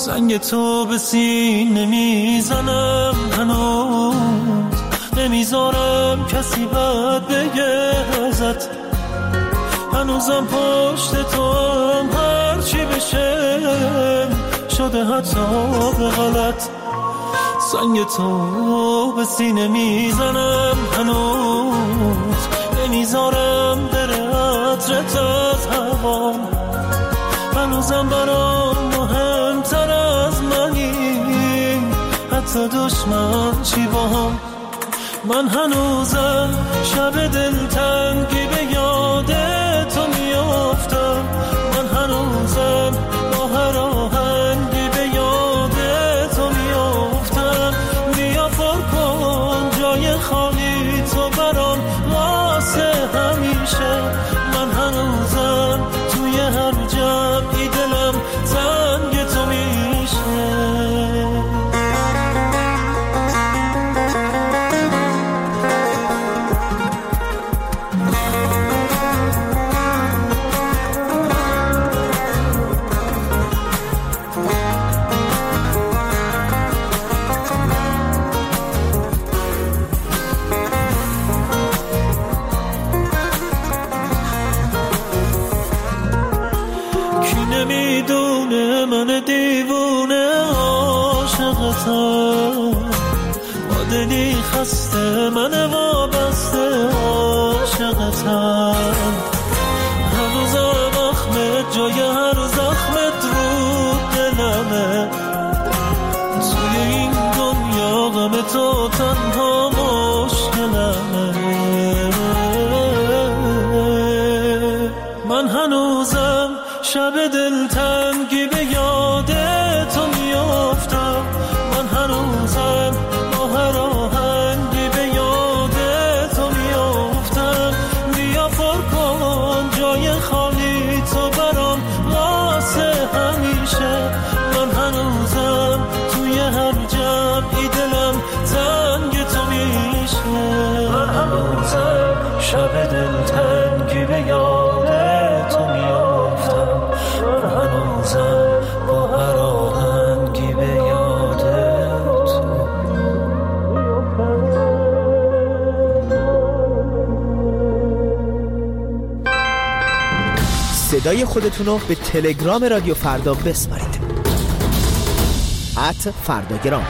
زنگ تو به سینه میزنم، هنوز نمیذارم کسی بد بگه ازت، هنوزم پشت تو هم هرچی بشه شده حتی به غلط. زنگ تو به سینه میزنم، هنوز نمیذارم بره عطرت از هوام، هنوزم برام مهمتر از منی، حتی دشمن چی باهم. من هنوزم شب دلتنگی به یاد تو میافتم، من هنوزم با هر آهنگی به یاد تو میافتم. بیا پر کن جای خالی تو برام واسه همیشه، من هنوزم توی هر جمعی دلم تنگ تو میشه. نمیدونه من دیوونه عاشقتم، با دلی خسته من وابسته عاشقتم، هنوزم اخمت جای هر زخمت رو دلمه، توی این دنیا غم تو تنها مشکلمه. من هنوزم شب دلتنگی به یاد تو میافتم، من هنوزم با هر آهنگی به یاد تو میافتم. بیا پر کن جای خالی تو برام واسه همیشه، من هنوزم توی هر جمعی دلم تنگ تو میشه. من هنوزم شب دلتنگی به یاد تو میافتم، من هنوزم با هر آهنگی به یاد تو. صدای خودتونو به تلگرام رادیو فردا بسپارید. @فرداگرام.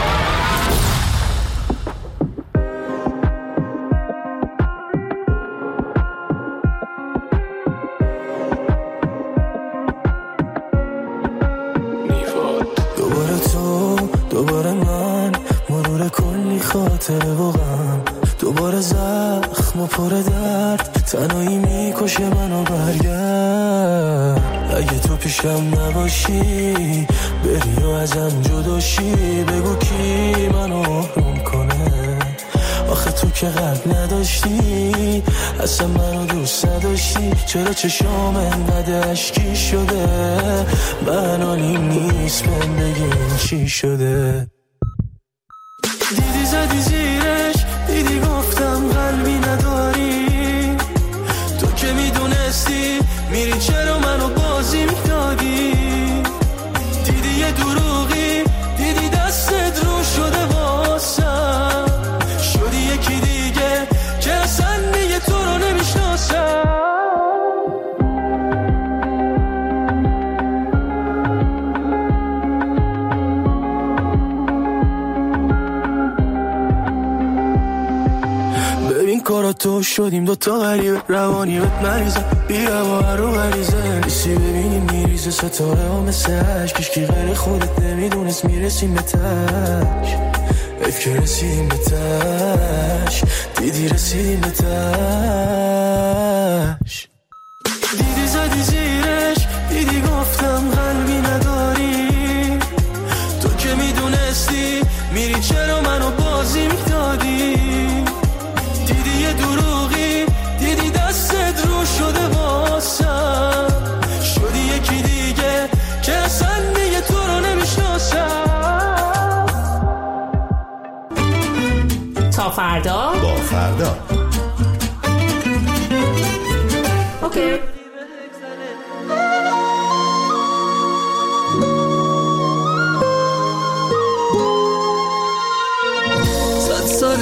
دوباره من مرور کلی خاطره و غم، دوباره زخم و پر درد، تنهایی میکشه منو برگرد. اگه تو پیشم نباشی بری و ازم جداشی، بگو کی منو آروم کنه، آخه تو که قلب نداشتی، اصلا منو دوست نداشتی، چرا چشام انقدر اشکی شده، من حالیم نیست من بگیم چی شده. دیدی زدی زیرش، دیدی گفتم قلبی نداری، تو که میدونستی میری چرا منو بازی میدادی، دیدی یه دروغی، دیدی دستت رو شده واسم، شدی یکی دیگه که اصلا دیگه تو رو نمیشناسم. کارا تو شدیم دوتا غریبه، روانی بهت مریضه، بیا با هر رو غریزه، نیستی ببینیم میریزه ستاره ها مثل عشق، کشکی غیر خودت نمیدونست میرسیم به تش، حیف که رسیدیم به تش، دیدی رسیدیم به تش. دیدی زدی زیرش، دیدی گفتم قلبی نداری، تو که میدونستی میری چرا منو بازی میدادی، دیدی یه دروغی، دیدی دستت رو شده واسم، شدی یکی دیگه که اصلا دیگه تو رو نمیشناسم. تا فردا با فردا. اوکی.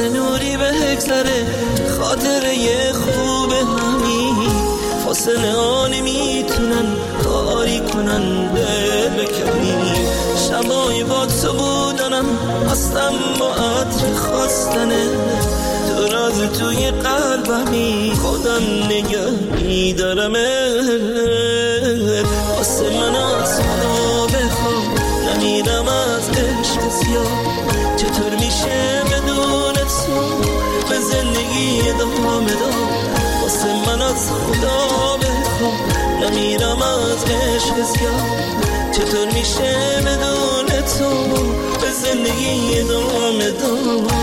نوری به هکسره خاطره خوب همین فاصله ها نمیتونن کاری کنن دل بکنی شبای با تو بودنم هستم با عطر خواستنه تو راز توی قلبمی خودم نگه میدارم واسه من از خدا بخوام نمیرم از عشق زیاد چطور میشه بدون تو به زندگی ادامه داد واسه من از خدا بخوام نمیرم از عشق زیاد چطور میشه بدون تو به زندگی ادامه داد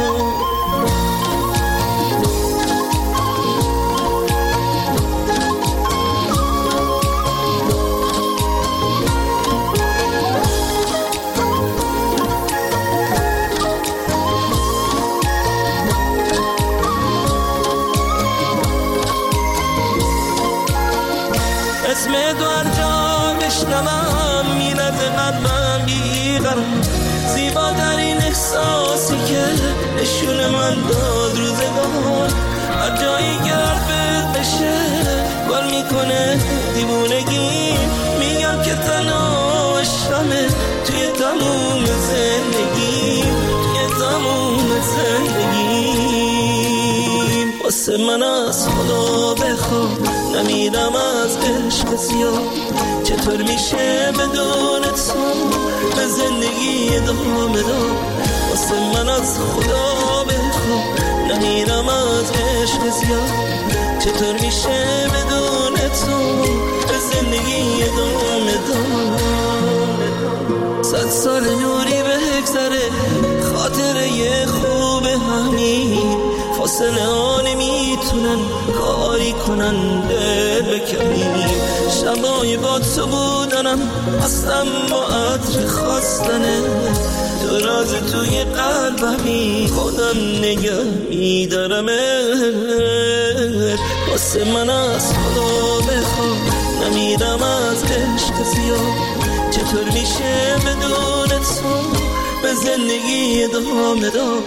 اسم تو هر جا بشنوم میرد قلبم بیقرار زیباترین احساسی که نشون من داد روزگار هر جایی که حرفت بشه بار میکنه دیوونگی میگم که تنها عشقمه توی تموم زندگی توی تموم زندگی واسه من از خدا بخوام نمیرم از عشق زیاد چطور میشه بدون تو به زندگی ادامه داد واسه من از خدا بخوام نمیرم از عشق زیاد چطور میشه بدون تو به زندگی ادامه داد 100 سال نوری به هکسره خاطره خوب همین فاصله ها نمیتونن کاری کنن دل بکنی شبای با تو بودنم هستم با عطر خواستنه تو راز توی قلبمی خودم نگه میدارم واسه من از خدا بخوام نمیرم از عشق زیاد چطور میشه بدون تو به زندگی ادامه داد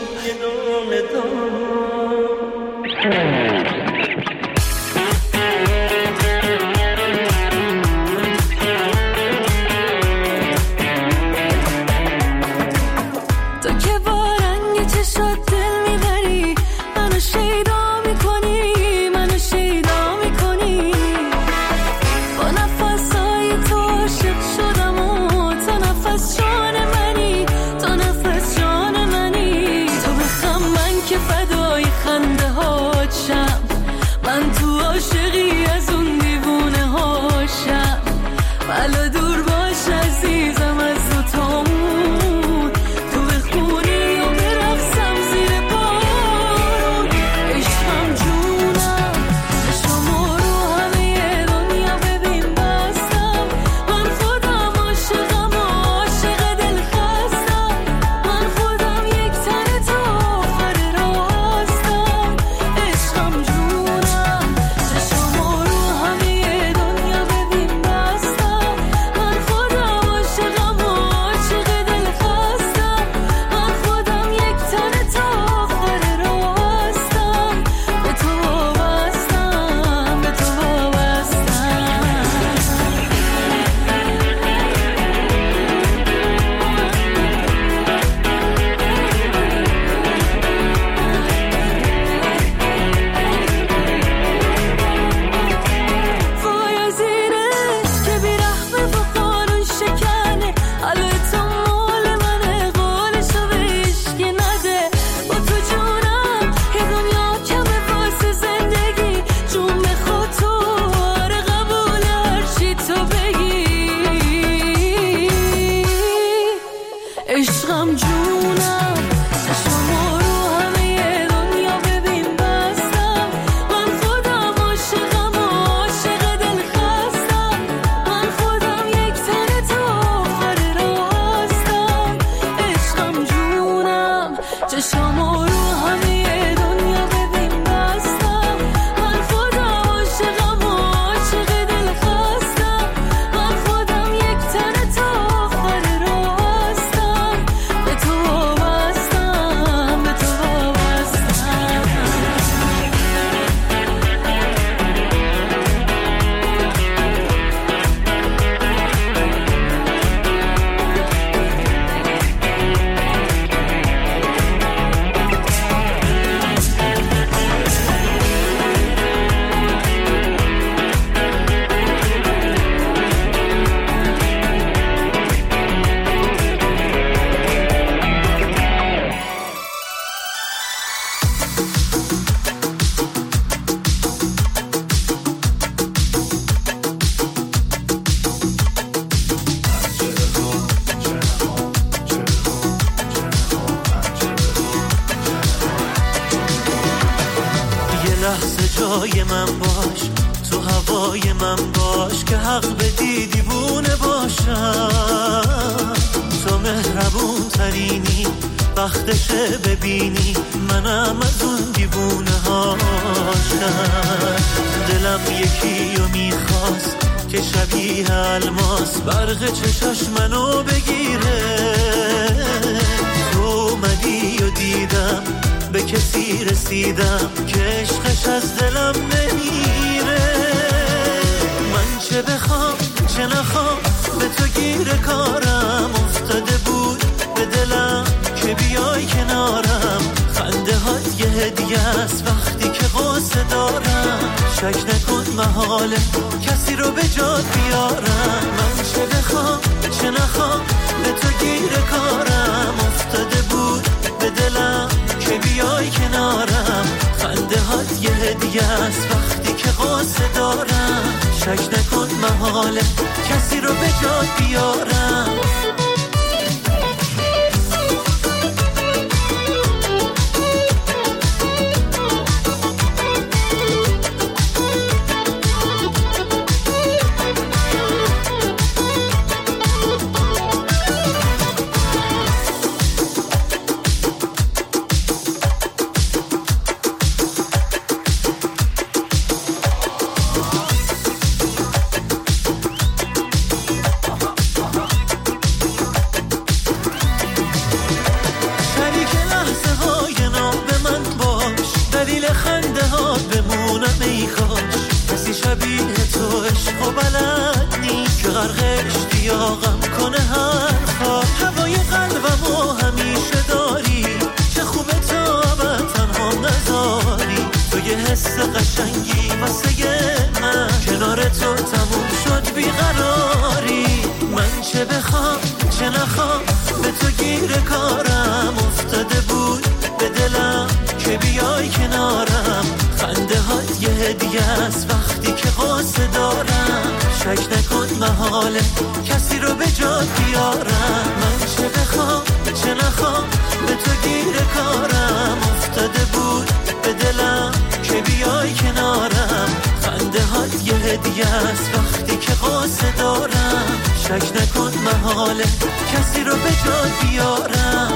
تو که با رنگ چشات دل میبری منو شیدا میکنی منو شیدا میکنی با نفسای تو عاشق شدم و تو نفس جان منی تو نفس جان منی تو بخم من که فدای خنده هاشم من تو عاشقی از اون دیوونه هاشم بلا دور باش عزیزم از دوتامون تو بخونی و برقصم زیر بارون عشقم جونم شما رو همه دنیا ببین بستم من خودم عاشقم و عاشق دل خستم من خودم یک تن تو آخر راستم عشقم جونم شما رو همه دنیا ببین بستم جای من باش، تو هوای من باش که حق بدی دیوونه باشم. تو مهربون ترینی، وقتشه ببینی منم از اون دیوونه هاشم. دلم یکی رو میخواست که شبیه الماس برق چشاش منو بگیره. تو اومدی و دیدم به کسی رسیدم که عشقش از دلم نمیره. من چه بخوام چه نخوام به تو گیر کارم افتاده بود به دلم که بیای کنارم. خنده هات یه هدیه است وقتی که قصه دارم. شک نکن محاله کسی رو به جات بیارم. من چه بخوام چه نخوام به تو گیر کارم افتاده بود به دلم که بیای کنارم. خنده هات یه هدیه است وقتی که قصه دارم. شک نکن محاله کسی رو به جات بیارم. کسی رو به جات بیارم. من چه بخوام چه نخوام به تو گیر کارم افتاده بود به دلم که بیای کنارم. خنده هات یه هدیه است وقتی که قصه دارم. شک نکن محاله کسی رو به جات بیارم.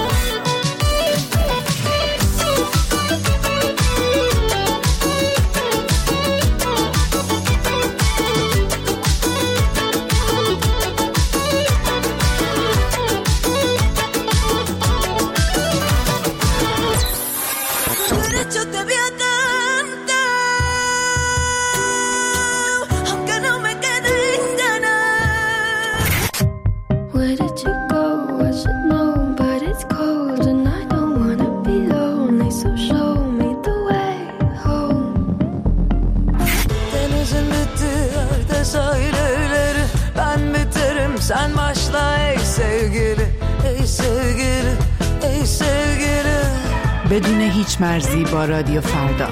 Sen başla ey sevgili, ey sevgili, ey sevgili. بدون هیچ مرزی با رادیو فردا.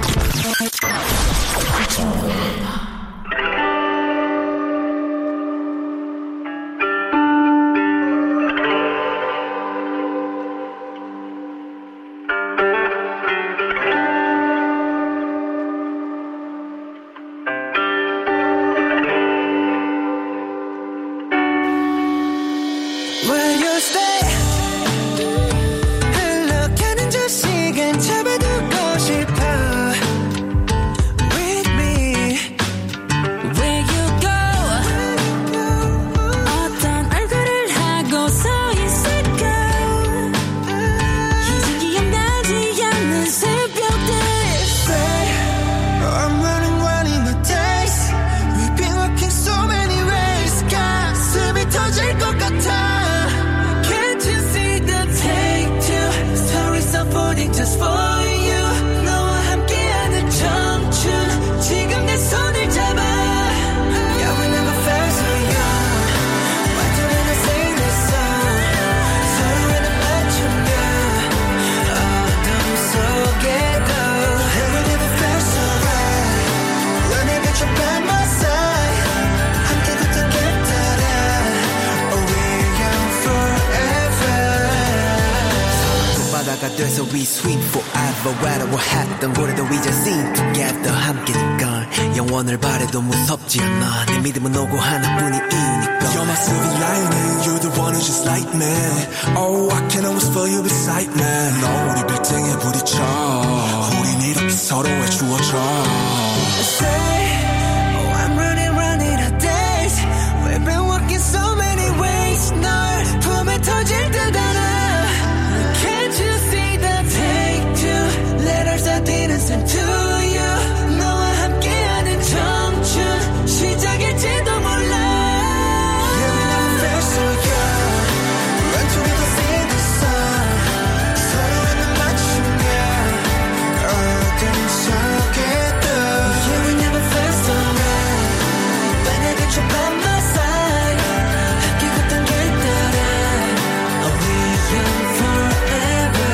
So we sweet forever whatever happened 우리도 이제 sing together 함께니까 영원을 바래도 무섭지 않아 내 믿음은 오고 하나뿐이니까 You're my silver lining You're the one who's just like me Oh I can always feel you beside me 너 우리 빌딩에 부딪혀 우린 이렇게 서로의 주어져 Say oh I'm running out of days We've been walking so many ways 널 품에 터질 듯 알아 Can't you see the take two letters I didn't send to you 너와 함께하는 청춘 시작일지도 몰라 Yeah we never felt so young Run together sing the song 서로의 눈 맞추며 어둠 속에도 Yeah we never felt so right When I get you by my side 함께 걷던 길 따라 Oh we young forever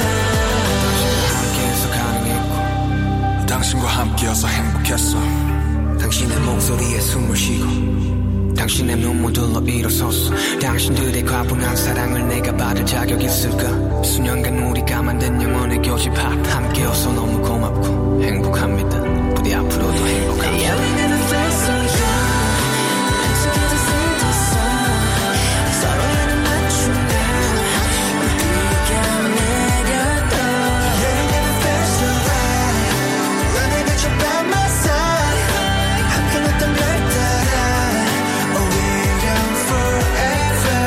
함께해서 가능했고 당신과 함께여서 행복했어 당신의 목소리에 숨을 쉬고 당신의 눈물들로 일어섰어 당신들의 과분한 사랑을 내가 받을 자격 있을까 수년간 우리가 만든 영원의 교집합 함께여서 너무 고맙고 행복합니다 부디 앞으로도 행복합니다 Yeah, we never felt so young Let's together sing the song 서로의 눈 맞추며 우리가 내가 더 Yeah, we never felt so right When I got you by my side 함께 걷던 별 따라 Oh, we're young forever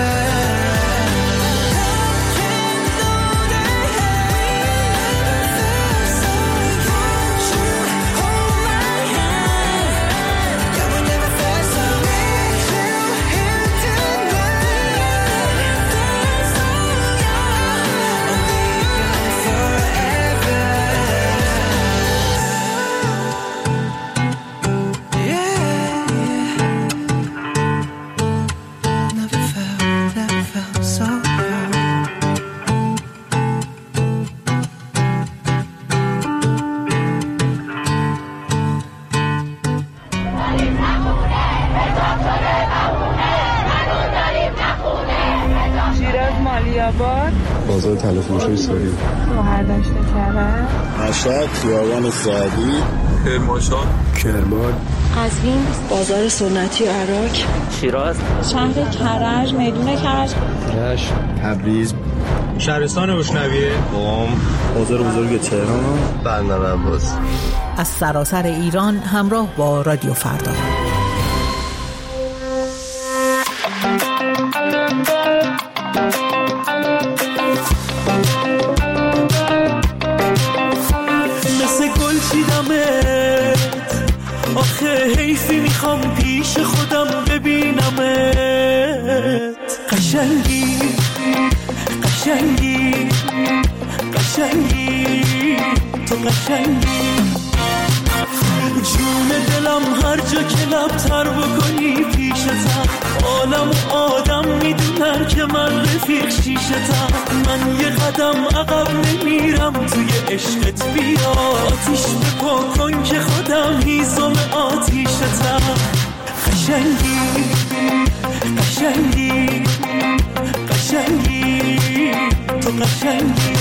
بازار طلا فروشی ساری برداشت کرد مشهد خیابان سعدی کرمانشاه کرمان قزوین بازار سنتی عراق شیراز شهر کرج میدون کرج رشت تبریز شهرستان روشنویه قم بازار بزرگ تهران بندر عباس از سراسر ایران همراه با رادیو فردا آخه حیفی میخوام پیش خودم ببینمت قشنگی قشنگی قشنگی تو قشنگی جون دلم هر جا که لبتر بکنی پیشتم عالم و آدم میدونن که من رفیق شیشتم من یه قدم عقب نمیرم توی عشقت بیا آتیش بپا کن که خودم هیزم آتیشتم قشنگی قشنگی قشنگی تو قشنگی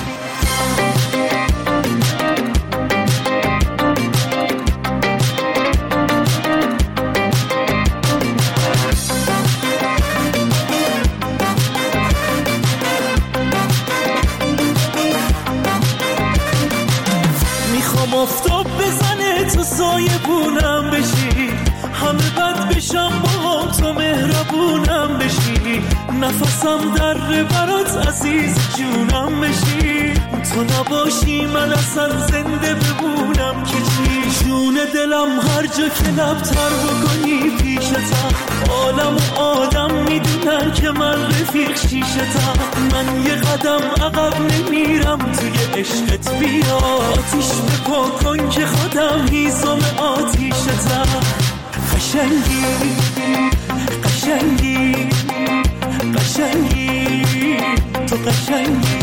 آفتاب بزنه تو سایبونم بشی همه بد بشم با تو مهربونم بشی نفسم در برات عزیز جونم بشی تو نباشی من اصلا زنده بمونم که چی جون دلم هر جا که لبتر بکنی پیشتم عالم و آدم میدونن که من رفیق شیشتم من یه قدم عقب نمیرم توی عشقت بیا آتیش بپا کن که خودم هیزم آتیشتم قشنگی قشنگی قشنگی تو قشنگی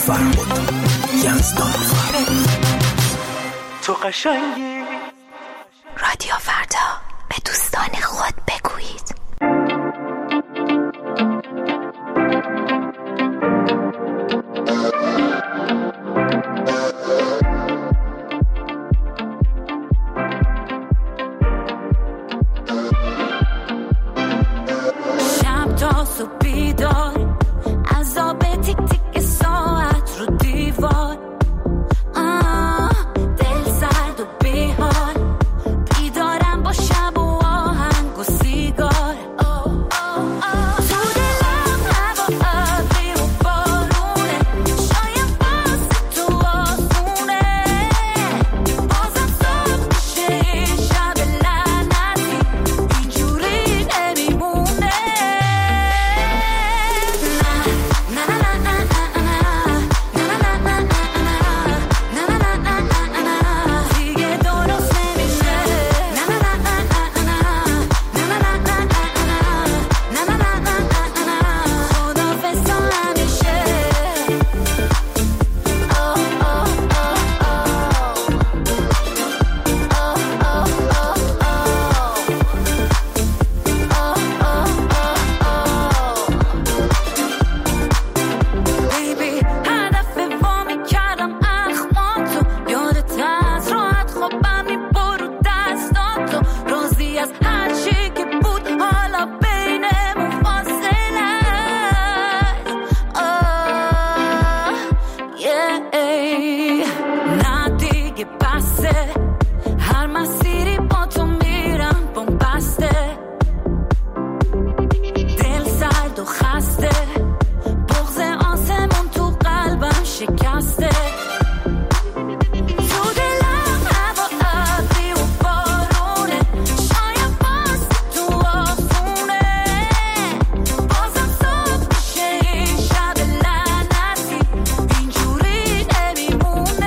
فرهاد یزدانفر. تو قشنگی. رادیو فردا، به دوستان خود بگویید. شب تا صبح بیدار، عذاب تیک تیک ساعت رو دیوار، دل سرد و بیحال، بیدارم با شب و آهنگ و سیگار. تو دلم هوا ابری و بارونه، شاید باز تو آسونه، بازم صبح میشه شب لعنتی، اینجوری نمیمونه. دیگه درست نمیشه. خدافظ تا همیشه. بیبی هدف وامی کردم اخمام تو، یادت از راحت خوابم میبرو دستاتو، راضی از هر چی که بود حالا بینمون فاصله. نه دیگه بسه، هر مسیری با تو میرم بومبسته، دل سرد و خسته، بغض آسمون تو قلبم شکسته. تو دلم هوا ابری و بارونه، شاید باز تو آسونه، بازم صبح میشه شب لعنتی، اینجوری نمیمونه.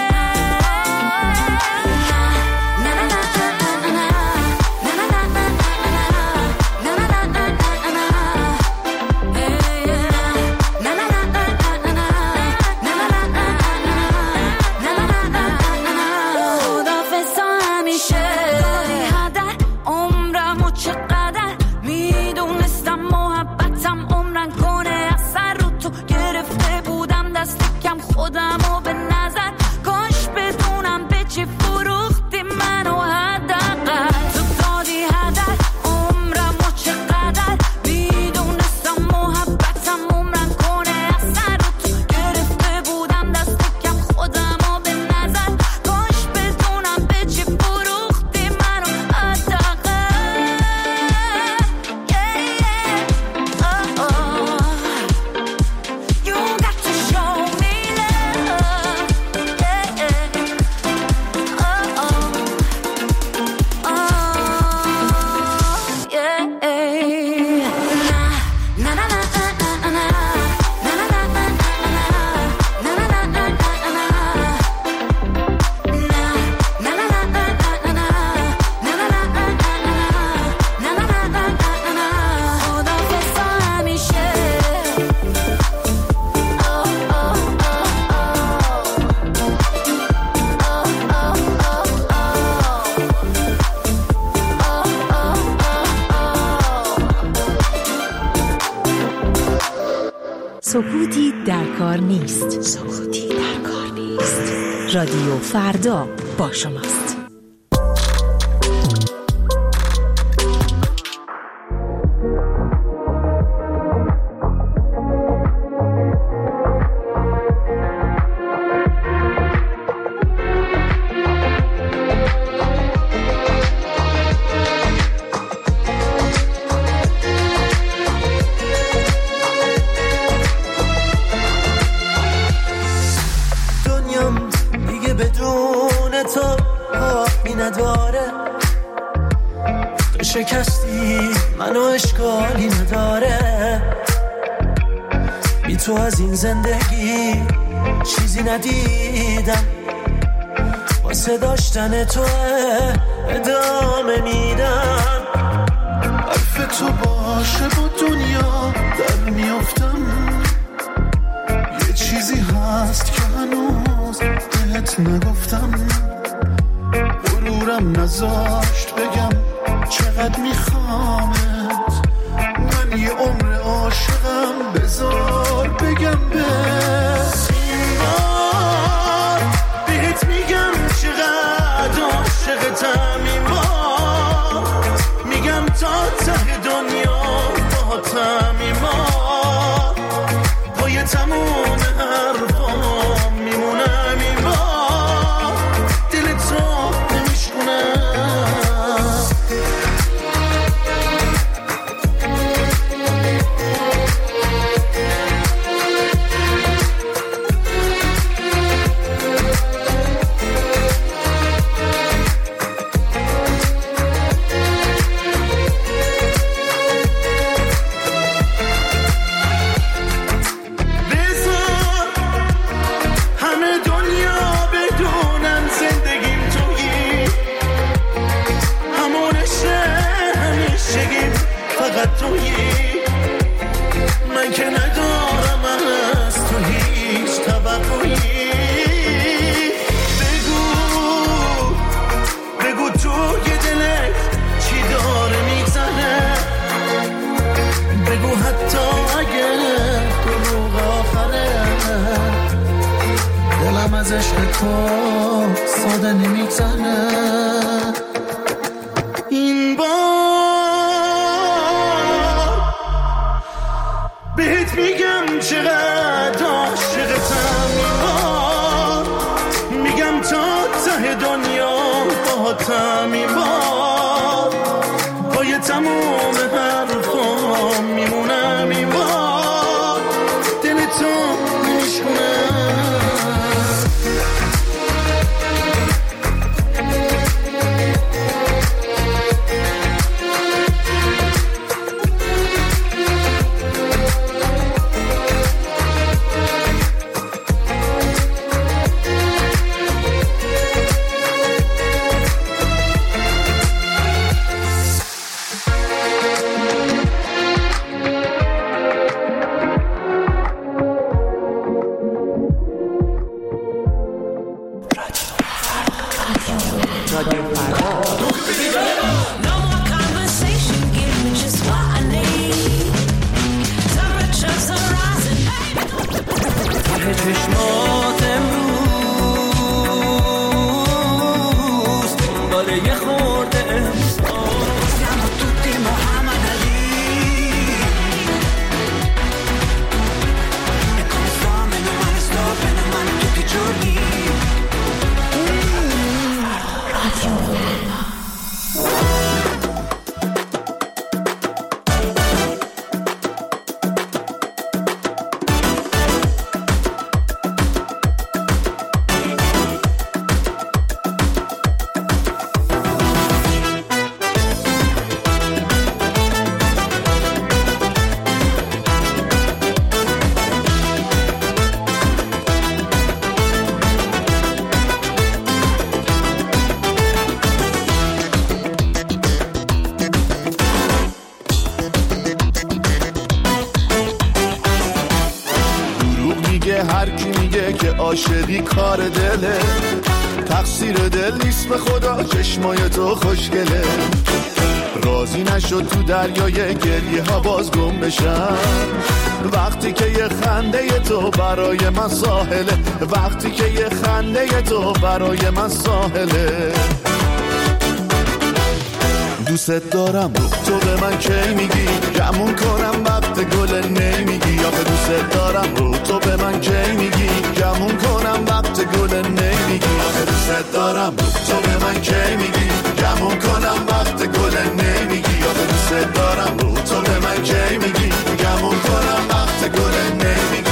خدافظ تا همیشه. هدر عمرم و چقدر میدونستم محبتم عمرن کنه، اثر رو تو گرفته بودم دست کم خودم و به نظر، کاش بدونم به چی فروختی منو حداقل. تو دادی هدر عمرم و چقدر میدونستم محبتم عمرن کنه، اثر رو تو گرفته بودم دست کم خودم و به نظر، کاش بدونم به چی فروختی منو حداقل. You got to show me love. خدافظ تا همیشه. سکوتی در کار نیست. سکوتی در کار نیست. رادیو فردا با شماست. دنیام دیگه بدون تو پاکی نداره، تو شکستی منو اشکالی نداره، بی تو از این زندگی چیزی ندیدم، واسه داشتن تو ادامه میدم. حرف تو باشه با دنیا در میافتم، یه چیزی هم از عشق تو ساده نمیگذره. این بار بهت میگم چقدر عاشقتم، این بار میگم تا ته دنیا باهاتم، این بار پای تموم حرفام میمونم، این بار دل تو میشونه. عاشقی کار دله، تقصیر دل نیست به خدا، چشمای تو خوشگله. راضی نشد تو دریای گریه ها باز گم بشم، وقتی که یه خنده تو برای من ساحله، وقتی که یه خنده تو برای من ساحله. دوست دارم تو به من کی میگی، گمون کنم وقت گل نمیگی. آخه دوست دارم تو به من کی میگی، گمون کنم وقت گل نمیگی. آخه دوست دارم تو به من کی میگی، گمون کنم وقت گل نمیگی. آخه دوست دارم تو به من کی میگی، گمون کنم وقت گل نمیگی.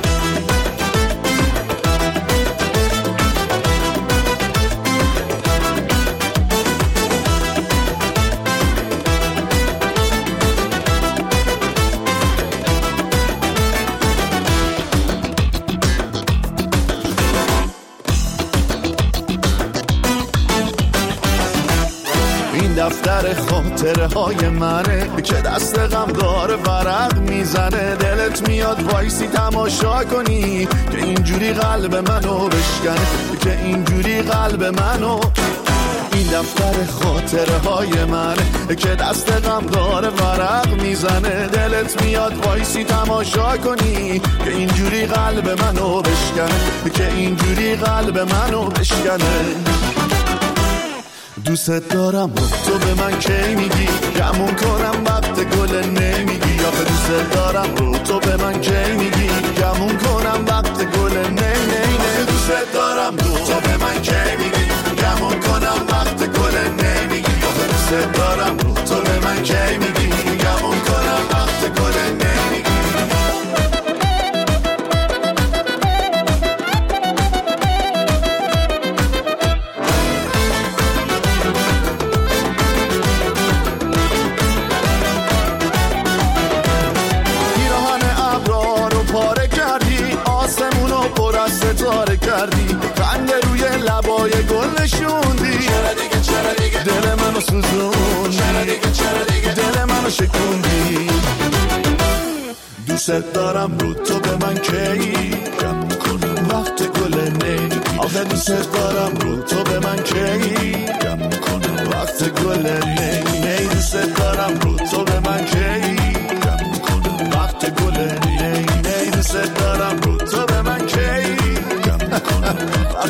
دفتر خاطره های منه که دست غمدار ورق میزنه. دلت میاد وایسی تماشا کنی که اینجوری قلب منو بشکنه، که اینجوری قلب منو. این دفتر خاطره های منه که دست غمدار ورق میزنه. دلت میاد وایسی تماشا کنی که اینجوری قلب منو بشکنه، که اینجوری قلب منو بشکنه. دوست دارم تو به من کی میگی، گمون کنم وقت گل نمیگی. آخه دوست دارم تو به من کی میگی، گمون کنم وقت گل نمیگی. دوست دارم تو به من کی میگی، گمون کنم وقت گل نمیگی. آخه دوست دارم تو به من کی میگی، گمون کنم وقت گل نمیگی. ستاره کردی، رنگ روی لبای گل نشوندی. چرا دیگه دل منو سوزوندی، چرا دیگه دل منو شکوندی. دوست دارم تو به من کی، گمون کنم وقت گل نمیگی. آخه دوست دارم تو به من کی، گمون کنم وقت گل نمیگی. دوست دارم تو به من کی، گمون کنم وقت گل نمیگی. دوست دارم تو به من کی،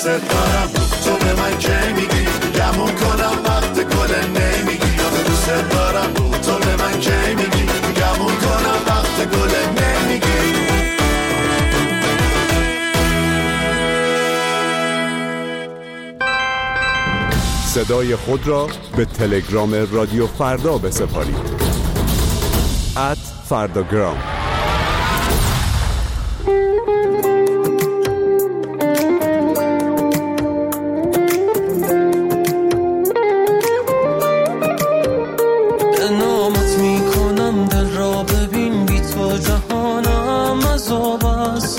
دوست دارم تو به من کی میگی گمون کنم وقت گل نمیگی دوست دارم تو به من کی میگی گمون کنم وقت گل نمیگی صدای خود را به تلگرام رادیو فردا بسپارید @فرداگرام. نامت میکنم دل را ببین بی تو جهانم عذاب است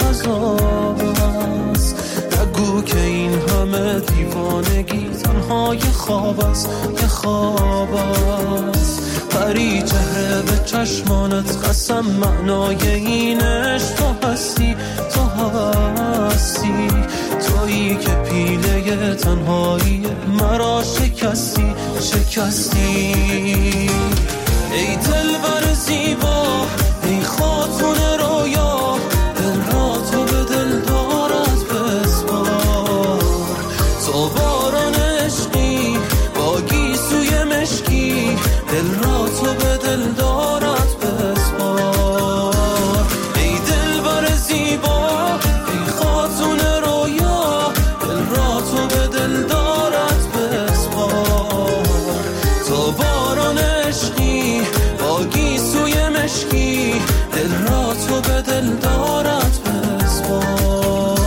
نگو که این همه دیوانگی تنهای خواب است که خواب است پری چهره به چشمانت قسم معنای این عشق تو هستی تویی که پیله تنهایی مرا شکستی ای دلبر زیبا ای خاتون رویا دل را تو به دل دارد بسپار تو باران عشقی با گیسوی مشکی دل را تو به دل دارد بسپار ای دلبر زیبا ای خاتون رویا دل را تو به دل دارد بسپار تو باران عشقی با گیسوی مشکی دل را تو به دل دارد بسپار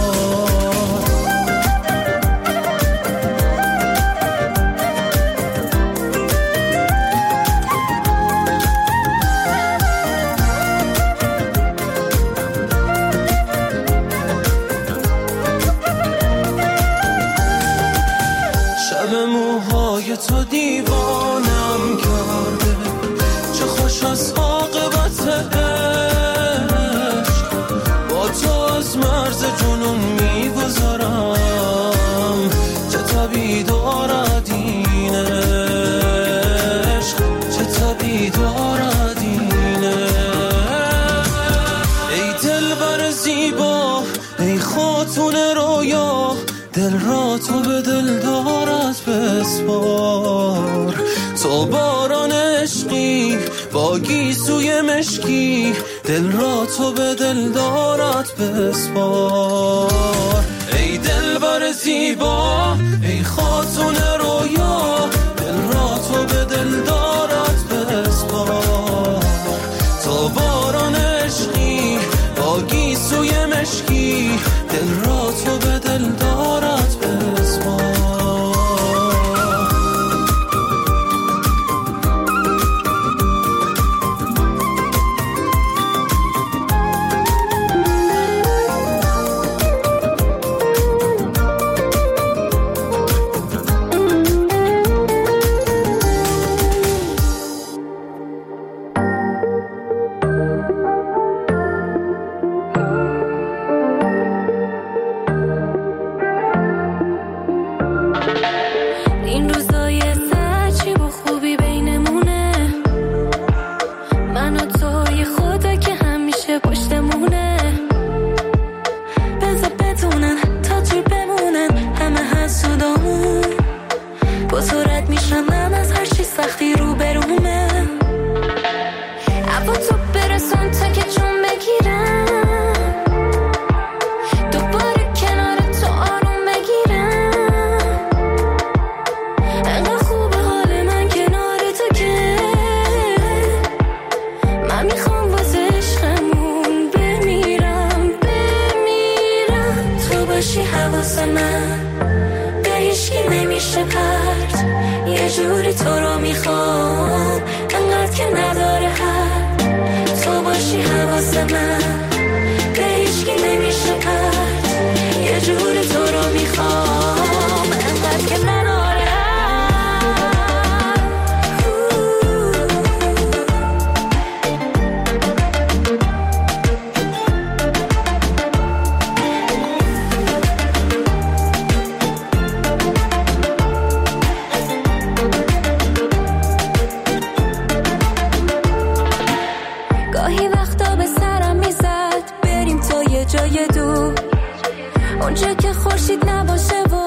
شب موهای تو دیوانم کرده چه خوش از عاقبت عشق با تو از مرز جنون میگذارم چه طبیع دارد این عشق چه طبیع دارد این عشق ای دلبر زیبا ای خاتون رویا دل را تو به دل دارد بسپار تو باران عشقی با گیسوی مشکی دل را تو به دل دارد بسپار ای دلبر زیبا ای خاتون رویا دل را تو به دل دارد بسپار تو باران عشقی با گیسوی مشکی دل را تو به دل دارد بسپار اونجا که خورشید نباشه و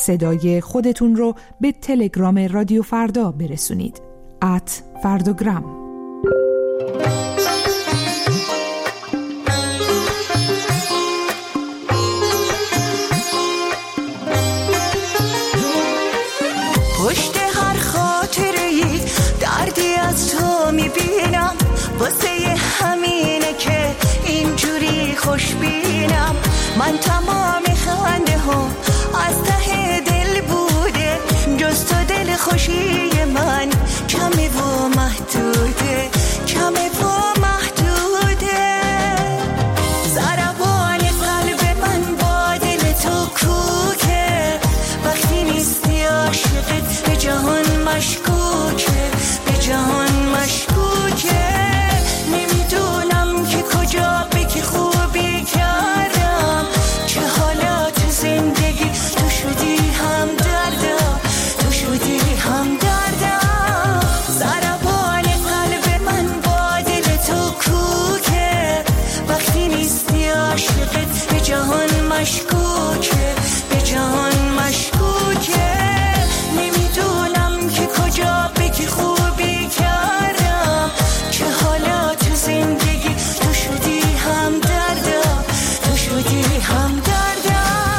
صدای خودتون رو به تلگرام رادیو فردا برسونید. @فردوگرام. پشت هر خاطره‌ای دردی از تو میبینم، واسه همینه که اینجوری خوشبینم. من تمام خنده ها از ته دل بوده، جز تو دل خوشی من کمه و محدوده، کمه و محدوده. ضربان قلب من با دل تو کوکه، وقتی نیستی عاشقت به جهان مشکوکه، به جهان مشکوکه. نمیدونم که کجا به که خوبی کردم، چه حالا تو زندگی تو شدی هم دردم، تو شدی هم دردم. ضربان قلب من با دل تو کوکه، وقتی نیستی عاشقت به جهان مشکوکه، به جهان مشکوکه. نمیدونم که کجا به که خوبی کردم، چه حالا تو زندگی تو شدی هم دردم، تو شدی هم دردم.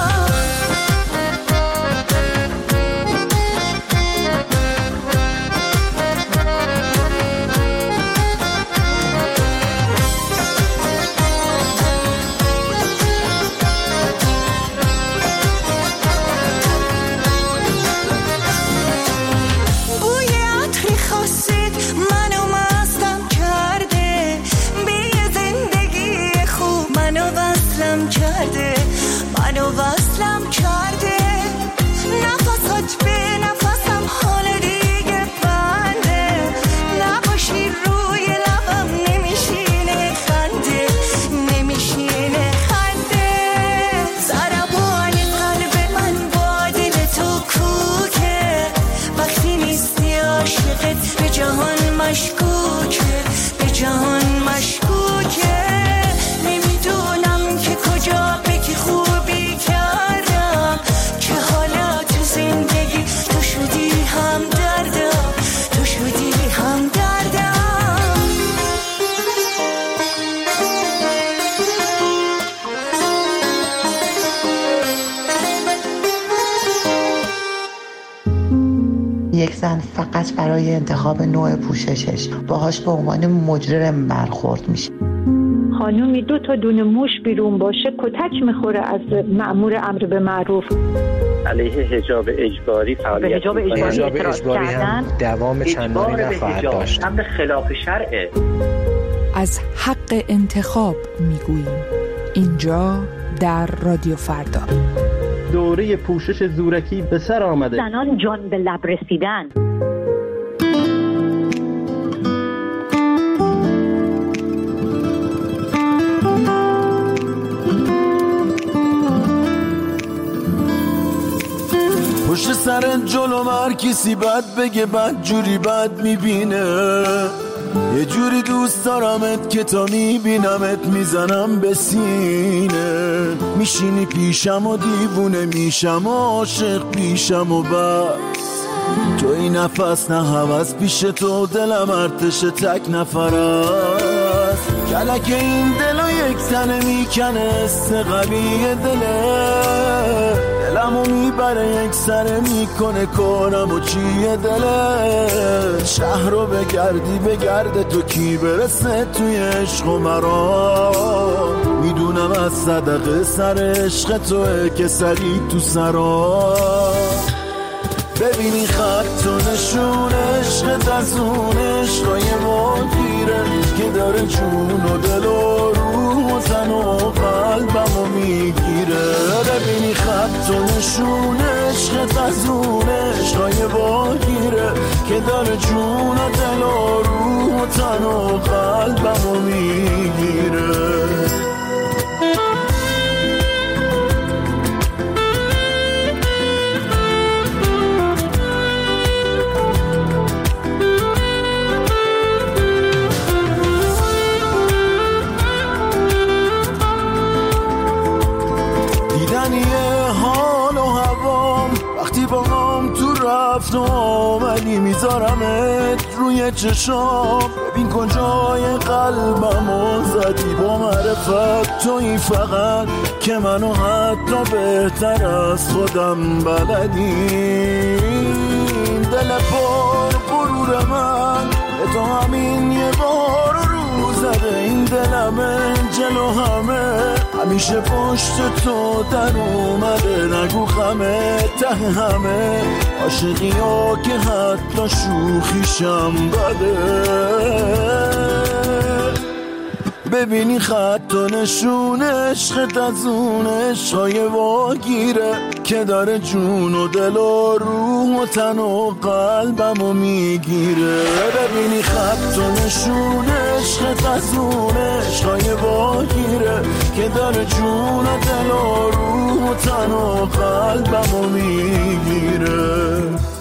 بوی عطری خاصت منو مستم کرده، به یه زندگی خوب منو وصلم کرده، منو وصلم کرده. نفسات به نفسم حال دیگه بنده، نباشی روی لبم نمیشینه خنده، نمیشینه خنده. ضربان قلب من با دل تو کوکه، وقتی نیستی عاشقت به جهان مشکوکه، به جهان مشکوکه. نمیدونم که کجا به که خوبی کردم، چه حالا تو زندگی تو شدی هم دردم، تو شدی هم دردم. یک زن فقط برای انتخاب نوع پوششش باهاش به عنوان مجرم برخورد میشه. خانومی 2 تا دونه موش بیرون باشه کتک میخوره از مأمور امر به معروف. علیه حجاب اجباری فعالیت به حجاب اجباری هم دوام چندانی نخواهد داشت. امر خلاف شرعه. از حق انتخاب میگوییم اینجا در رادیو فردا. دوره پوشش زورکی به سر آمده. زنان جان به لب رسیدن. پشت سر جلو هر کسی بد بگه بد جوری بد میبینه، یه جوری دوست دارمت که تا میبینمت میزنم به سینه. میشینی پیشم و دیوونه میشم و عاشق پیشم و بس، تو این نفس نه هوس پیش تو دلم ارتش تک نفر است. کلک این دلو یک تنه میکنه استقبیه دله، دلمو میبره یک سره میکنه کنم و چیه دله. شهر رو بگردی بگرده تو کی برسه توی عشق و مرام، میدونم از صدقه سر عشق توه که سری تو سرام. ببینی خط و نشون عشقت از اون عشقای مدیره که داره جون و دل و روح و تن و قلبمو میگیره. ببینی خط و نشون عشقت از اون عشقای مدیره که داره جون و دل و روح و تن و قلبمو میگیره. میذارمت روی چشام، ببین کجای قلبمو زدی با معرفت تویی فقط که منو حتی بهتر از خودم بلدی. دل پر غرور من به تو همین یه بار رو زده، این دلمه جلو همه همیشه پشت تو در اومده. نگو غمه ته همه عاشقی ها که حتی شوخیشم بده. ببینی خط و نشون عشقت از اون عشقای واگیره که داره جون و دل و روح و تن و قلبمو میگیره. ببینی خط و نشون عشقت از اون عشقای واگیره که داره جون و دل و روح و تن و قلبمو میگیره.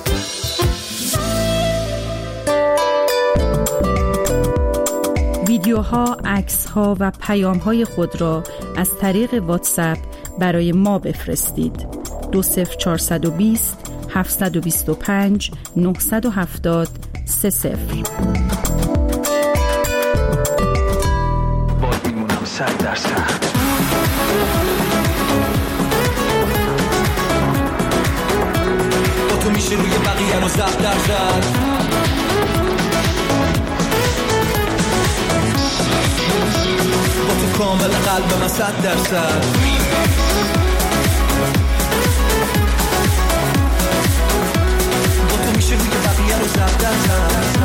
ویدیوها، عکس‌ها و پیام‌های خود را از طریق واتساپ برای ما بفرستید. 20420 725 970 30. باید میمونم 100%. با تو میشه روی بقیه رو 100%. با تو کامل قلب من 100%. با تو میشه روی بقیه رو 100%.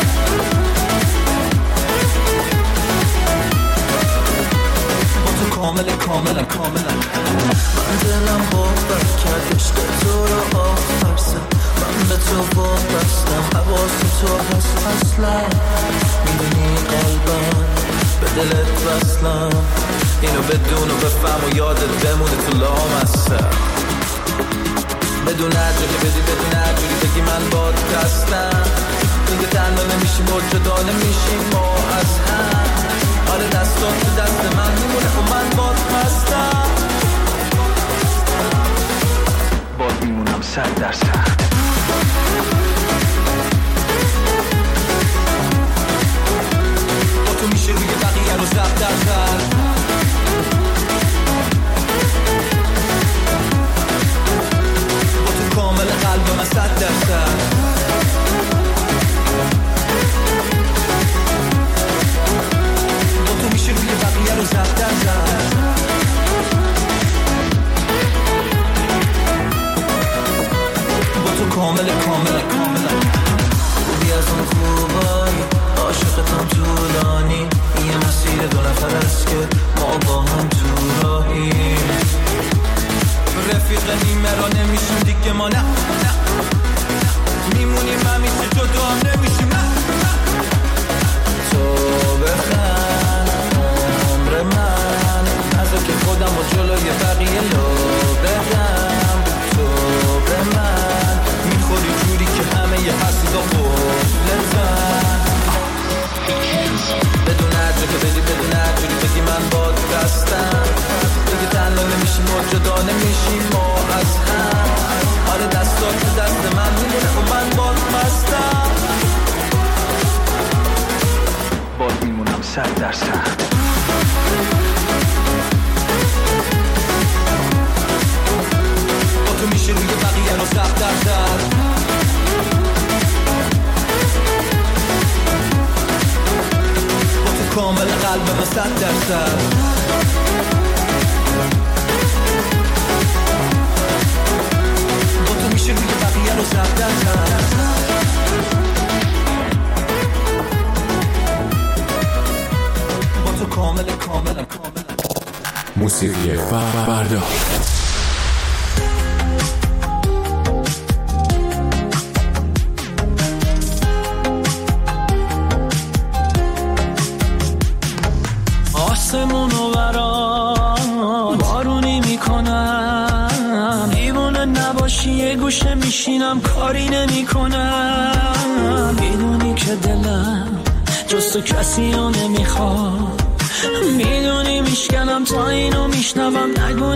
با تو کاملا من دلم باور کرد عشق تو رو آفرسه. من به تو وابستم، حواس تو هست اصلا. میدونی قلبم به دلت وصلم، اینو بدون و بفهم و یادت بمونه تو لامصب. بدون عجلی بدی، بدون عجلی بگی من باد دستم. دیگه تنها نمیشیم و جدا نمیشیم ما از هم. آره دستات تو دست من میمونه و من باد هستم. باد میمونم 100%. تو میشه روی بقیه رو 100%. با تو کامل قلب من 100%. با تو میشه روی بقیه رو 100%. با تو کاملا خوبی از اون خوبایی، عاشقتم طولانی. یه مسیر دو نفر است که ما با هم تو راهی. رفیق نیمه را نمیشیم دیگه ما، نه میمونیم همیشه جدا هم نمیشیم. تو بخند عمر من، نذار که خودم و جلوی بقیه لو بدم. تو به من میخوری جوری که همه یه حسیدا بولتن. بدون عجلی بدی، بدون عجلی بگی من باد دستم. دیگه تنها نمیشیم و جدا نمیشیم ما از هم. آره دستات تو دست من میمونه و من باد مستم. باد میمونم 100%. با تو میشه روی بقیه رو 100%. کامل قلب من 100%. با تو میشه روی بقیه رو 100%. با تو کاملا موسیقی فردا. آسمونو برام بارونی میکنم، دیوونه نباشی یه گوشه میشینم کاری نمیکنم. میدونی که دلم جز تو کسی رو نمیخواد، میدونی میشکنم تا اینو میشنوم نگو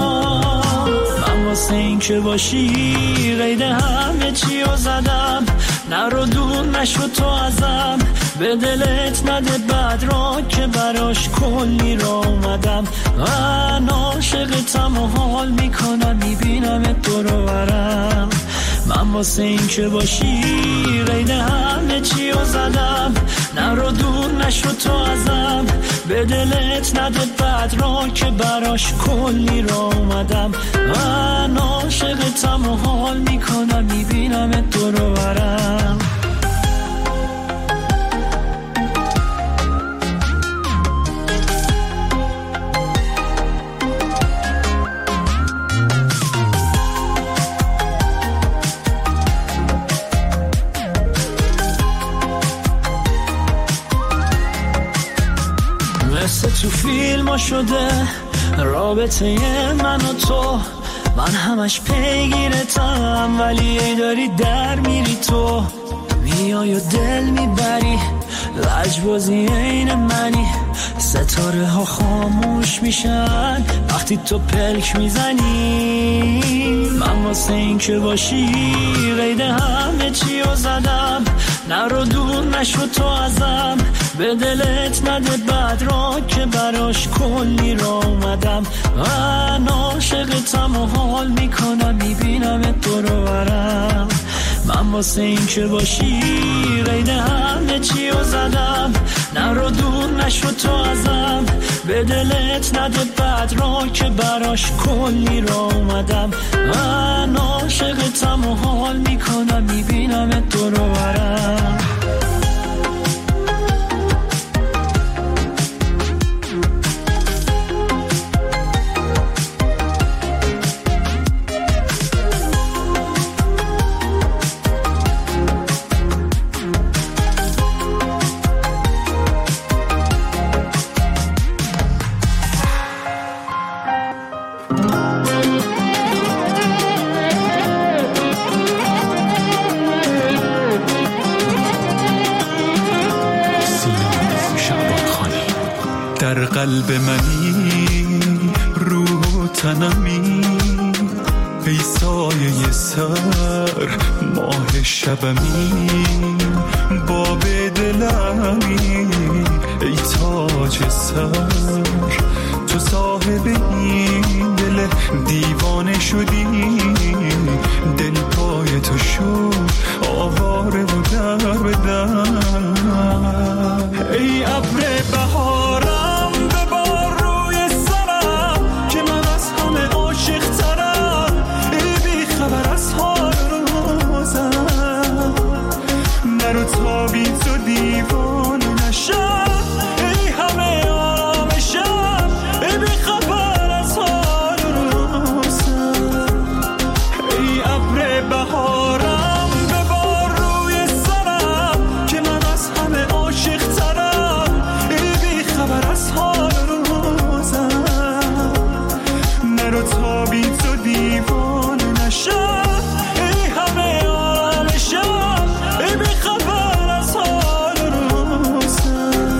نمیخواد. من واسه این که باشی قید همه چی رو زدم، نرو دور نشو تو ازم، به دلت نده بد را که براش کلی را اومدم. من عاشقتم و حال میکنم، میبینم تو رو برم. من واسه این که باشی قید همه چی رو زدم. نرو دور نشو تو ازم، به دلت نده بد را که براش کلی را اومدم. من عاشقتم و حال میکنم، میبینم تو رو برم. تو فیلم ها شده رابطه من و تو، من همش پیگیرتم ولی ای داری در میری تو. میای و دل میبری، لجبازی این منی. ستاره ها خاموش میشن وقتی تو پلک میزنی. من واسه این که باشی قید همه چی رو زدم. نرو دور نشو تو ازم، به دلت نده بد را که براش کلی را اومدم. من عاشقتم و حال میکنم، میبینم تو رو برم. من واسه این که باشی قید همه چی رو زدم. نرو دور نشو تو ازم، به دلت نده بد را که براش کلی را اومدم. من عاشقتم و حال میکنم، میبینم تو رو برم. در قلب منی، روح و تنمی، ای سایه سر ماه شبمی. باب دلمی ای تاج سر، تو صاحب این دل دیوانه شدی. دل پای تو شد آواره و در بدن. ای ابر بهارم ببار روی سرم که من از همه عاشق ترم. ای بی خبر از حال روزم، نرو تا بی تو دیوانه نشم. ای همه آرامشم، ای بی خبر از حال روزم. ای ابر بهارم ببار روی سرم که من از همه عاشق ترم. ای بی خبر از حال روزم، نرو تا بی تو دیوانه نشم. ای همه آرامشم، ای بی خبر از حال روزم.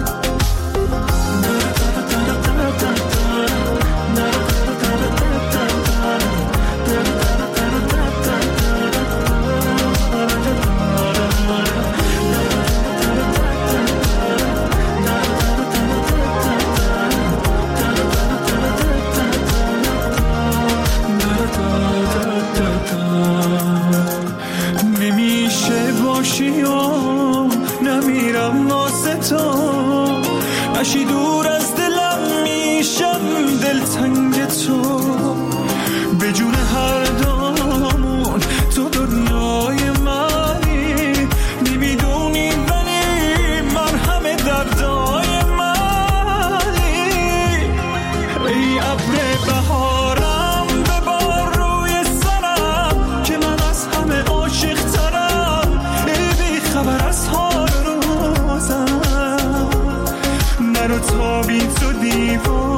نمیشه باشی و نمیرم واسه تو، اشی دور از دلم میشم دلتنگ تو. به جون هر دامون تو دنیای منی، نمیدونی ولی من همه دردای منی. ای ابر بهارم ببار روی سرم که من از همه عاشق ترم. ای بی خبر از حال روزم، نرو تا بی تو دیوان